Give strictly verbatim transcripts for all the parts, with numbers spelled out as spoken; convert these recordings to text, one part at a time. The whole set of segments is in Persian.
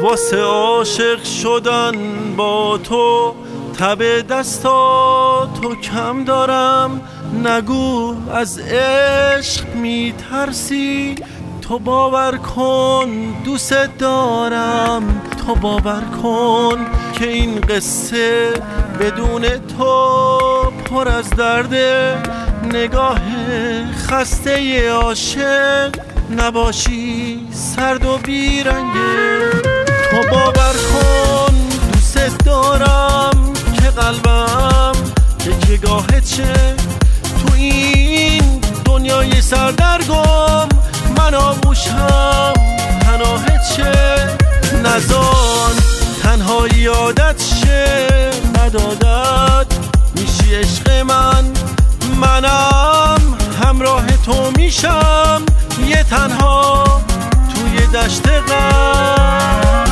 واسه عاشق شدن با تو تب دستاتو کم دارم. نگو از عشق میترسی، تو باور کن دوست دارم. تو باور کن که این قصه بدون تو پر از درده. نگاه خسته عاشق نباشی سرد و بیرنگه. تو باور کن دوست دارم که قلبم که گاهت چه تو این دنیای سردرگم. من آغوشم پناهت چه نزان تنهایی عادت شه. ندادت میشی عشق من، منم همراه تو میشم یه تنها توی دشت غم.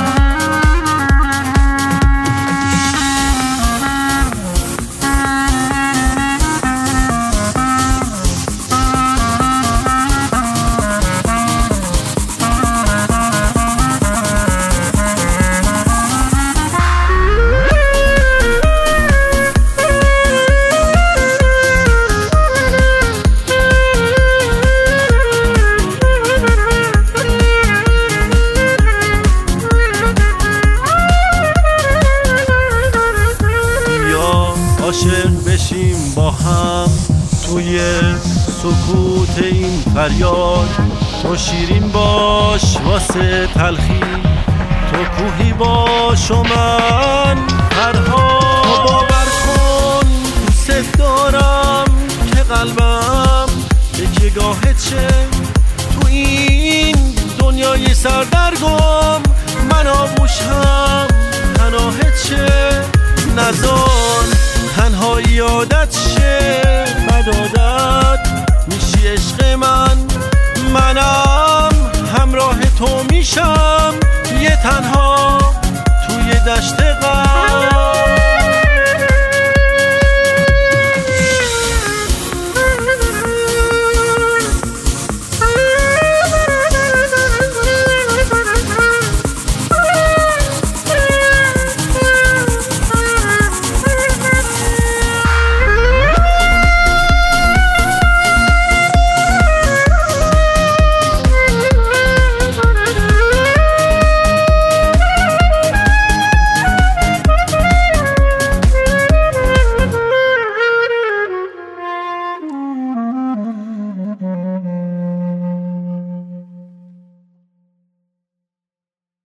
عاشق بشیم با هم توی سکوت این فریاد. تو شیرین باش واسه تلخی، تو کوهی باش و من فرهاد. تو باور کن دوست دارم که قلبم یکی گاهت چه تو این دنیای سردرگم. من آغوشم پناهت چه نزان تنهایی عادت شه. بدادت میشی عشق من، منم همراه تو میشم یه تنها توی دشت